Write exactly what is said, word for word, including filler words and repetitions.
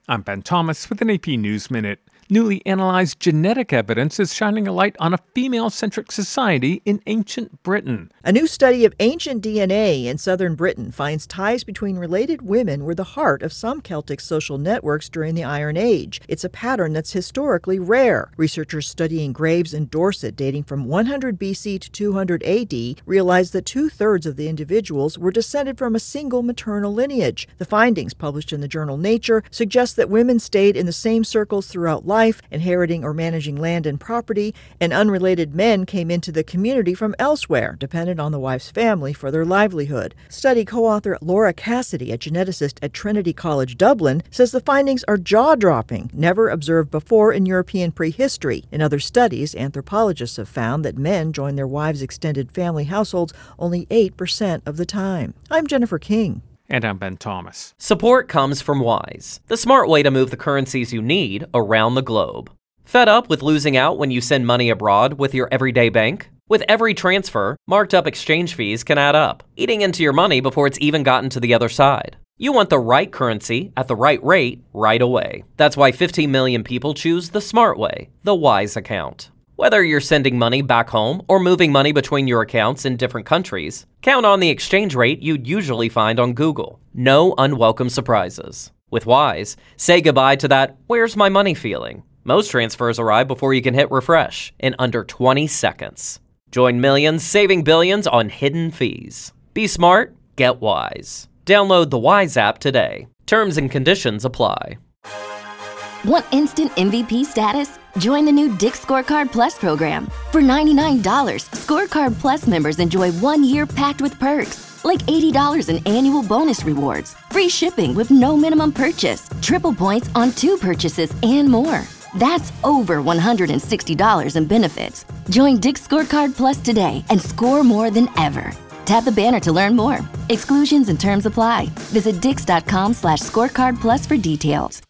I'm Ben Thomas with an A P News Minute. Newly analyzed genetic evidence is shining a light on a female-centric society in ancient Britain. A new study of ancient D N A in southern Britain finds ties between related women were the heart of some Celtic social networks during the Iron Age. It's a pattern that's historically rare. Researchers studying graves in Dorset dating from one hundred B C to two hundred A D realized that two-thirds of the individuals were descended from a single maternal lineage. The findings, published in the journal Nature, suggest that women stayed in the same circles throughout life, inheriting or managing land and property, and unrelated men came into the community from elsewhere, dependent on the wife's family for their livelihood. Study co-author Laura Cassidy, a geneticist at Trinity College Dublin, says the findings are jaw-dropping, never observed before in European prehistory. In other studies, anthropologists have found that men join their wives' extended family households only eight percent of the time. I'm Jennifer King. And I'm Ben Thomas. Support comes from Wise, the smart way to move the currencies you need around the globe. Fed up with losing out when you send money abroad with your everyday bank? With every transfer, marked up exchange fees can add up, eating into your money before it's even gotten to the other side. You want the right currency at the right rate right away. That's why fifteen million people choose the smart way, the Wise account. Whether you're sending money back home or moving money between your accounts in different countries, count on the exchange rate you'd usually find on Google. No unwelcome surprises. With Wise, say goodbye to that "where's my money" feeling. Most transfers arrive before you can hit refresh in under twenty seconds. Join millions saving billions on hidden fees. Be smart, get Wise. Download the Wise app today. Terms and conditions apply. Want instant M V P status? Join the new Dick's Scorecard Plus program. For ninety-nine dollars, Scorecard Plus members enjoy one year packed with perks, like eighty dollars in annual bonus rewards, free shipping with no minimum purchase, triple points on two purchases, and more. That's over one hundred sixty dollars in benefits. Join Dick's Scorecard Plus today and score more than ever. Tap the banner to learn more. Exclusions and terms apply. Visit dix.com slash scorecard plus for details.